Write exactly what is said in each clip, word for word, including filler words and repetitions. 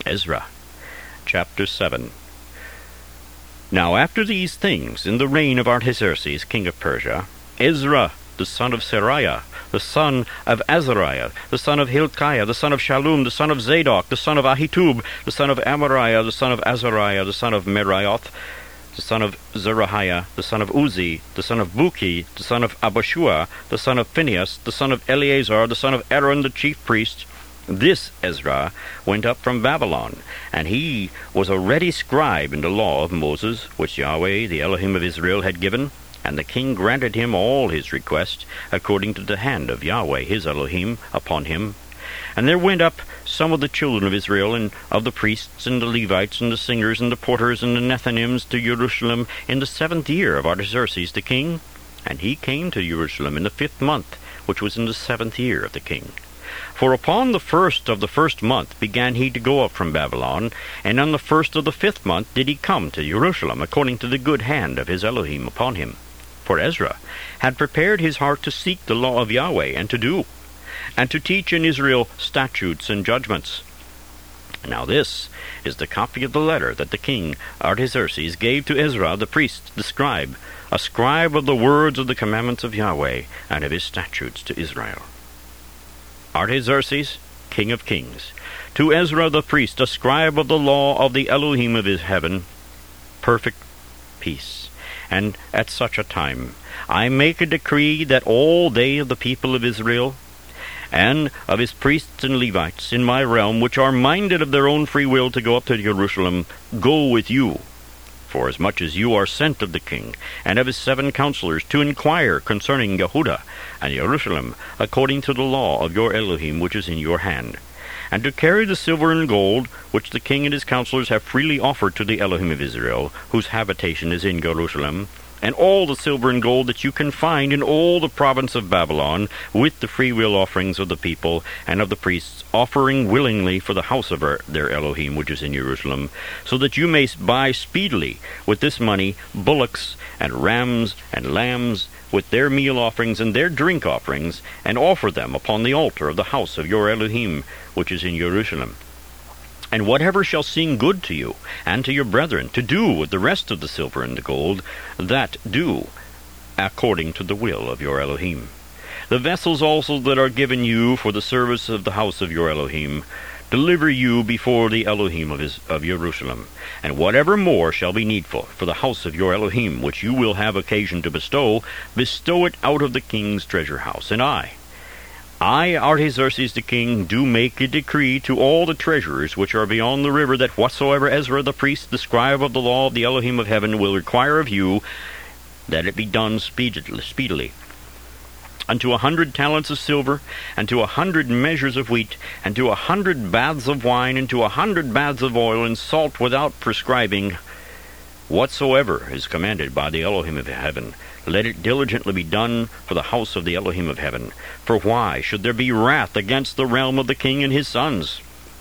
Ezra, chapter seven. Now after these things, in the reign of Artaxerxes, king of Persia, Ezra, the son of Seraiah, the son of Azariah, the son of Hilkiah, the son of Shallum, the son of Zadok, the son of Ahitub, the son of Amariah, the son of Azariah, the son of Meraioth, the son of Zerahiah, the son of Uzi, the son of Buki, the son of Abishua, the son of Phinehas, the son of Eleazar, the son of Aaron, the chief priest. This Ezra went up from Babylon, and he was a ready scribe in the law of Moses, which Yahweh, the Elohim of Israel, had given. And the king granted him all his requests, according to the hand of Yahweh his Elohim upon him. And there went up some of the children of Israel, and of the priests, and the Levites, and the singers, and the porters, and the Nethinims, to Jerusalem in the seventh year of Artaxerxes the king. And he came to Jerusalem in the fifth month, which was in the seventh year of the king. For upon the first of the first month began he to go up from Babylon, and on the first of the fifth month did he come to Jerusalem, according to the good hand of his Elohim upon him. For Ezra had prepared his heart to seek the law of Yahweh, and to do, and to teach in Israel statutes and judgments. Now this is the copy of the letter that the king Artaxerxes gave to Ezra the priest, the scribe, a scribe of the words of the commandments of Yahweh, and of his statutes to Israel. Artaxerxes, king of kings, to Ezra the priest, a scribe of the law of the Elohim of his heaven, perfect peace. And at such a time I make a decree that all they of the people of Israel, and of his priests and Levites in my realm, which are minded of their own free will to go up to Jerusalem, go with you. Forasmuch as you are sent of the king, and of his seven counselors, to inquire concerning Yehudah and Jerusalem, according to the law of your Elohim which is in your hand, and to carry the silver and gold which the king and his counselors have freely offered to the Elohim of Israel, whose habitation is in Jerusalem, and all the silver and gold that you can find in all the province of Babylon, with the freewill offerings of the people and of the priests, offering willingly for the house of our, their Elohim which is in Jerusalem, so that you may buy speedily with this money bullocks and rams and lambs, with their meal offerings and their drink offerings, and offer them upon the altar of the house of your Elohim which is in Jerusalem. And whatever shall seem good to you and to your brethren to do with the rest of the silver and the gold, that do according to the will of your Elohim. The vessels also that are given you for the service of the house of your Elohim, deliver you before the Elohim of, his, of Jerusalem. And whatever more shall be needful for the house of your Elohim, which you will have occasion to bestow, bestow it out of the king's treasure house. And I, I, Artaxerxes the king, do make a decree to all the treasurers which are beyond the river, that whatsoever Ezra the priest, the scribe of the law of the Elohim of heaven, will require of you, that it be done speedily, speedily. Unto a hundred talents of silver, and to a hundred measures of wheat, and to a hundred baths of wine, and to a hundred baths of oil, and salt without prescribing, whatsoever is commanded by the Elohim of heaven, let it diligently be done for the house of the Elohim of heaven. For why should there be wrath against the realm of the king and his sons?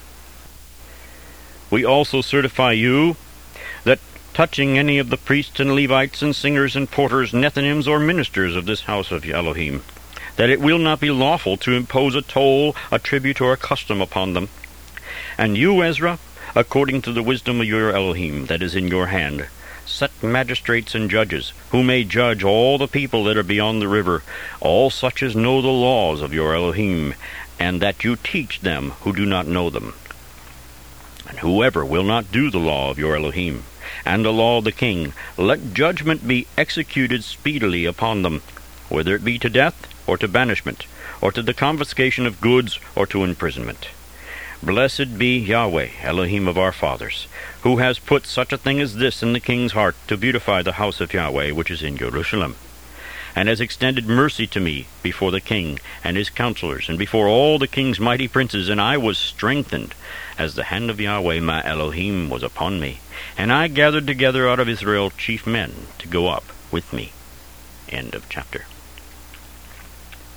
We also certify you that touching any of the priests and Levites and singers and porters, Nethinims, or ministers of this house of Elohim, that it will not be lawful to impose a toll, a tribute, or a custom upon them. And you, Ezra, according to the wisdom of your Elohim that is in your hand, set magistrates and judges, who may judge all the people that are beyond the river, all such as know the laws of your Elohim, and that you teach them who do not know them. And whoever will not do the law of your Elohim, and the law of the king, let judgment be executed speedily upon them, whether it be to death, or to banishment, or to the confiscation of goods, or to imprisonment. Blessed be Yahweh, Elohim of our fathers, who has put such a thing as this in the king's heart, to beautify the house of Yahweh which is in Jerusalem, and has extended mercy to me before the king and his counselors, and before all the king's mighty princes, and I was strengthened, as the hand of Yahweh my Elohim was upon me, and I gathered together out of Israel chief men to go up with me. End of chapter.